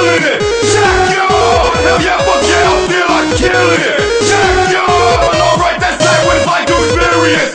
feeling it. Tachyon, hell yeah, fuck yeah, I feel like killing it. Tachyon, alright, that's like what it's like to experience.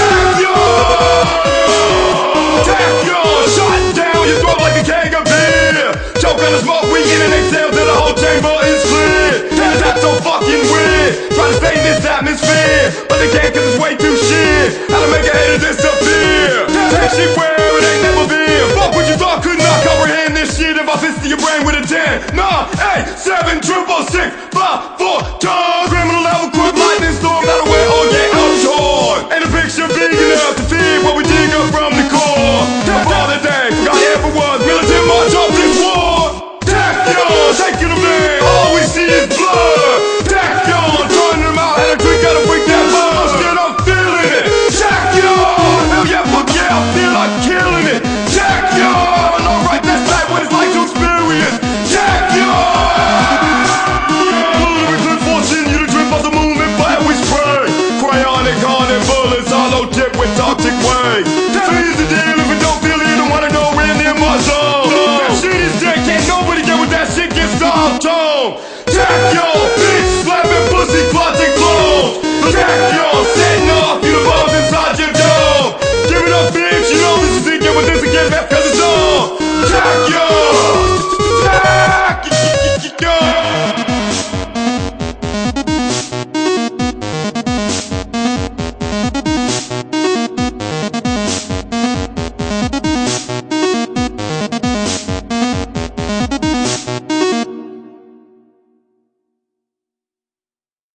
Tachyon, shot down your throat like a keg of beer. Choke on the smoke, we in and exhale till the whole chamber is clear. That's so fucking weird. Try to stay in this atmosphere, but they can't cause it's way too shit. How to make a hater disappear. Take shit where it ain't never been. Fuck what you thought could not comprehend this shit. If I fist to your brain with a 10, 9, 8, 7, 6, 5, 4, turn. Criminal level quick lightning storm, that'll wear or get outshore. Ain't a picture big enough to feed what we dig up from the core. For the day, forgot it ever was. Militant march off this war. Tachyon, taking them there, all we see is blood. Tachyon, turning them out, had a drink, gotta freak that buzz. Still I'm feeling it. Tachyon, hell yeah, fuck yeah, I feel like killing it. Tachyon, alright, that's like what it's like to experience. Tachyon, Ludicrous fortune, you the drip of the movement, fire we spray. Cryonic, haunted bullets, hollow tip with toxic waves. So here's the deal, if you don't feel it, you don't wanna know we're near my zone. That shit is dead, can't nobody get with that shit, gets all tone. Tachyon.